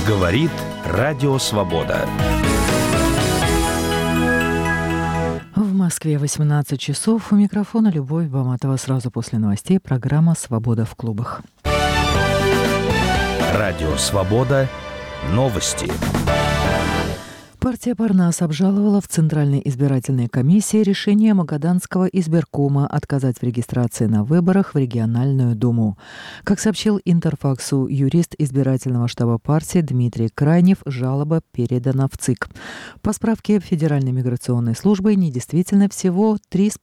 Говорит Радио Свобода. В Москве 18 часов. У микрофона Любовь Баматова. Сразу после новостей программа «Свобода в клубах». Радио Свобода. Новости. Партия Парнас обжаловала в Центральной избирательной комиссии решение Магаданского избиркома отказать в регистрации на выборах в региональную думу. Как сообщил Интерфаксу юрист избирательного штаба партии Дмитрий Крайнев, жалоба передана в ЦИК. По справке Федеральной миграционной службы недействительно всего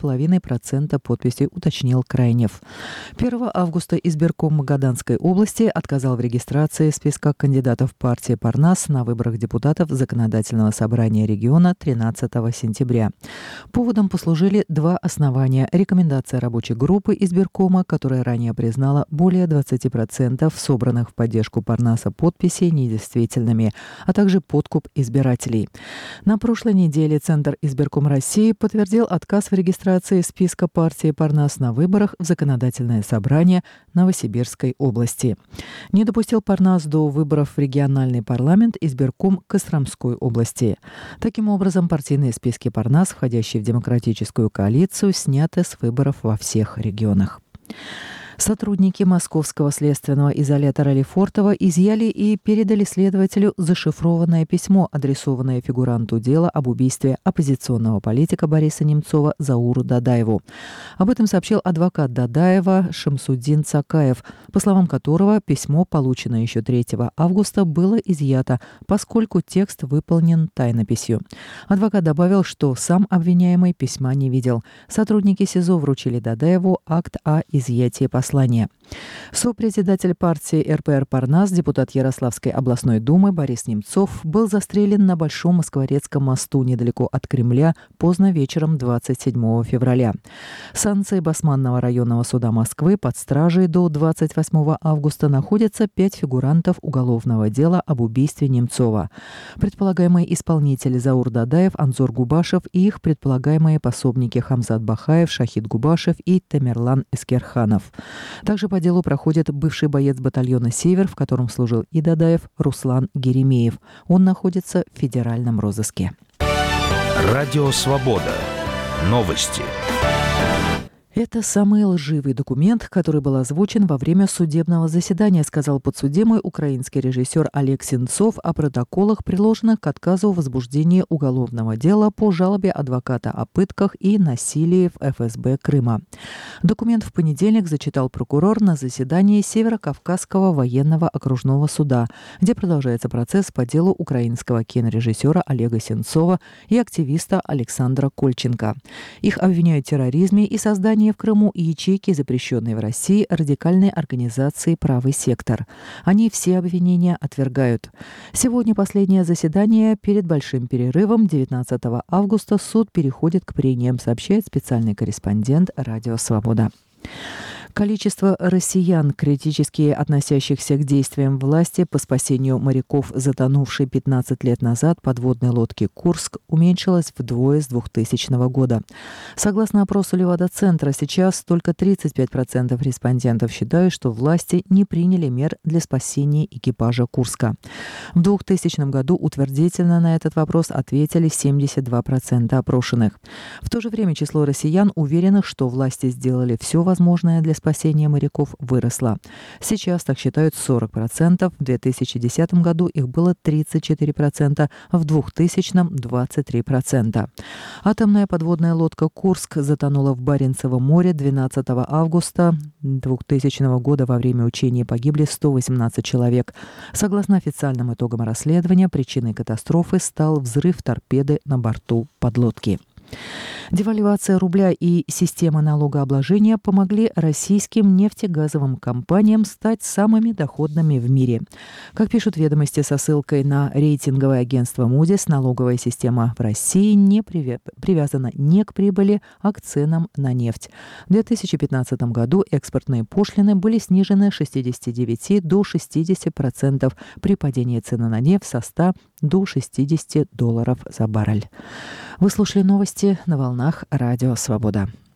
3,5% подписей, уточнил Крайнев. 1 августа избирком Магаданской области отказал в регистрации списка кандидатов партии Парнас на выборах депутатов законодательного собрания региона 13 сентября. Поводом послужили два основания. Рекомендация рабочей группы избиркома, которая ранее признала более 20% собранных в поддержку Парнаса подписей недействительными, а также подкуп избирателей. На прошлой неделе Центр избирком России подтвердил отказ в регистрации списка партии Парнас на выборах в законодательное собрание Новосибирской области. Не допустил Парнас до выборов в региональный парламент избирком Костромской области. Таким образом, партийные списки Парнас, входящие в демократическую коалицию, сняты с выборов во всех регионах. Сотрудники московского следственного изолятора Лефортово изъяли и передали следователю зашифрованное письмо, адресованное фигуранту дела об убийстве оппозиционного политика Бориса Немцова Зауру Дадаеву. Об этом сообщил адвокат Дадаева Шамсуддин Цакаев, по словам которого письмо, полученное еще 3 августа, было изъято, поскольку текст выполнен тайнописью. Адвокат добавил, что сам обвиняемый письма не видел. Сотрудники СИЗО вручили Дадаеву акт о изъятии послания. Сопредседатель партии РПР Парнас, депутат Ярославской областной думы Борис Немцов был застрелен на Большом Москворецком мосту недалеко от Кремля поздно вечером 27 февраля. Санкции Басманного районного суда Москвы под стражей до 28 августа находятся 5 фигурантов уголовного дела об убийстве Немцова. Предполагаемые исполнители Заур Дадаев, Анзор Губашев и их предполагаемые пособники Хамзат Бахаев, Шахид Губашев и Тамерлан Эскерханов. Также по делу проходит бывший боец батальона «Север», в котором служил и Дадаев, Руслан Геремеев. Он находится в федеральном розыске. Радио Свобода. Новости. Это самый лживый документ, который был озвучен во время судебного заседания, сказал подсудимый украинский режиссер Олег Сенцов о протоколах, приложенных к отказу в возбуждении уголовного дела по жалобе адвоката о пытках и насилии в ФСБ Крыма. Документ в понедельник зачитал прокурор на заседании Северокавказского военного окружного суда, где продолжается процесс по делу украинского кинорежиссера Олега Сенцова и активиста Александра Кольченко. Их обвиняют в терроризме и создании в Крыму и ячейки, запрещенной в России, радикальной организации «Правый сектор». Они все обвинения отвергают. Сегодня последнее заседание перед большим перерывом. 19 августа суд переходит к прениям, сообщает специальный корреспондент «Радио Свобода». Количество россиян, критически относящихся к действиям власти по спасению моряков, затонувшей 15 лет назад подводной лодки «Курск», уменьшилось вдвое с 2000 года. Согласно опросу Левада-центра, сейчас только 35% респондентов считают, что власти не приняли мер для спасения экипажа «Курска». В 2000 году утвердительно на этот вопрос ответили 72% опрошенных. В то же время число россиян, уверенных, что власти сделали все возможное для спасения моряков, выросло. Сейчас так считают 40%, в 2010 году их было 34%, в 2000-м – 23%. Атомная подводная лодка «Курск» затонула в Баренцевом море 12 августа 2000 года. Во время учений погибли 118 человек. Согласно официальным итогам расследования, причиной катастрофы стал взрыв торпеды на борту подлодки. Девальвация рубля и система налогообложения помогли российским нефтегазовым компаниям стать самыми доходными в мире. Как пишут ведомости со ссылкой на рейтинговое агентство Moody's, налоговая система в России не привязана не к прибыли, а к ценам на нефть. В 2015 году экспортные пошлины были снижены с 69 до 60% при падении цены на нефть со 100 до $60 за баррель. Вы слушали новости на волнах Радио Свобода.